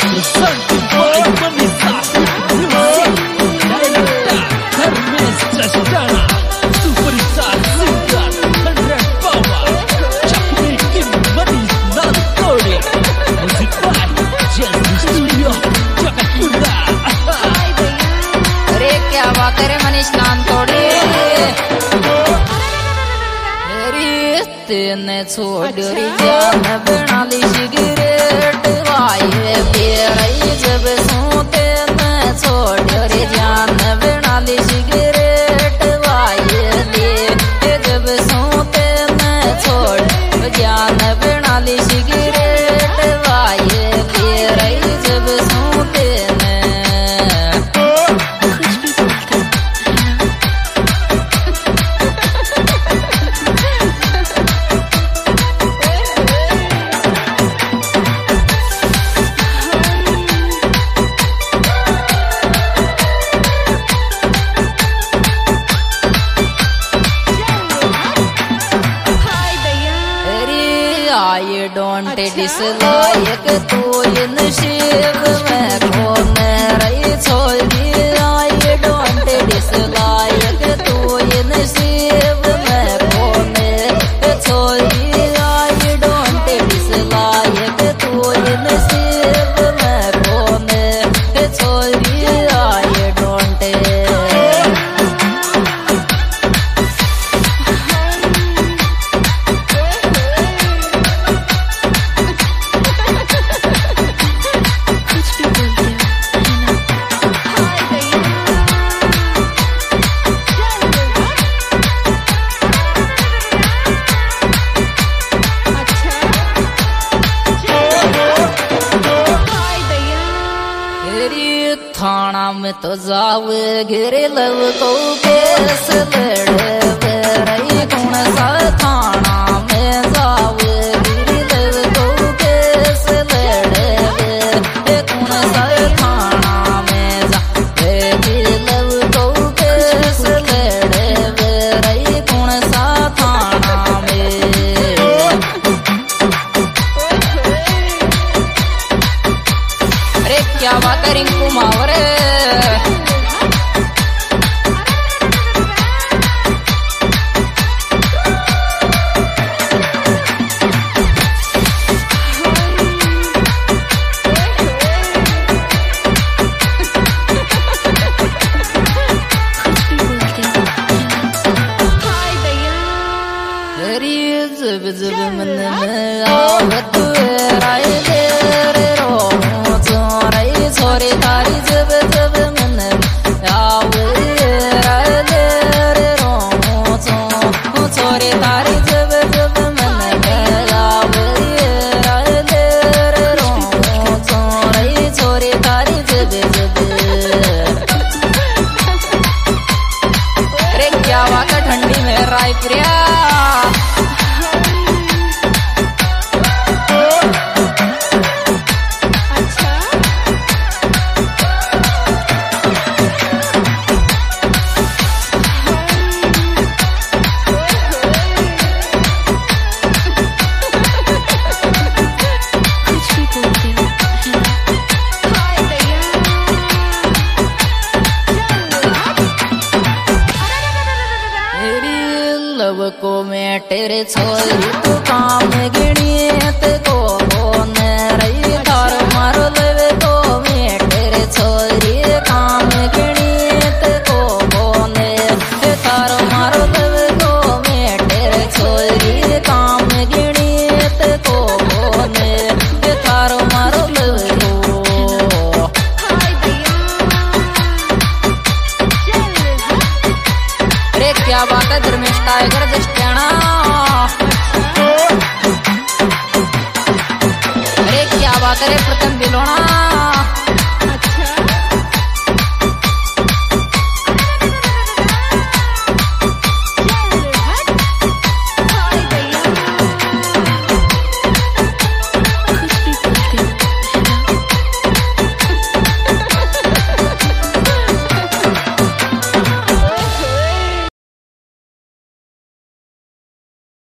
तेरे मनीष नाम तोड़े तेने छोड़ री जान बना ली सिगरेट वाये तेरे जब सोते ने छोड़ री जान बना ली सिगरेट वाये दे जब सोते ने छोड़ जान बना ली सिगरेट वाये तेरे जब सोते ने I don't dislike to in the ship when I told you I don't dislike to in the ship when I told you I don't dislike to in the ship when I told you I don't थाना में तो जाव गिरे love को case लड़े रही कौन सा थाना में जाव गिरे लव को केस लड़े कौन सा थाना में जाव लव को केस लड़े रही कौन सा थाना में अरे क्या बात है रिंकू मावरे जब जब मन में आवत राय तेरे रो छोरे तारी जब जब मन में आवे राय तेरे रो छोरे तारी जब जब मन में आवे राय तेरे रो छोरे तारी जब जब अरे क्या बात है ठंडी में राय प्रिया को मैं तेरे छोरी तू काम गिणियत को न रही तार मारो लवे को मैं तेरे छोरी काम गिणियत को न तार मारो लवे को मैं तेरे छोरी काम गिणियत को न तार मारो लवे को अरे क्या बात है धर्मेश टाइगर अरे क्या बात है प्रथम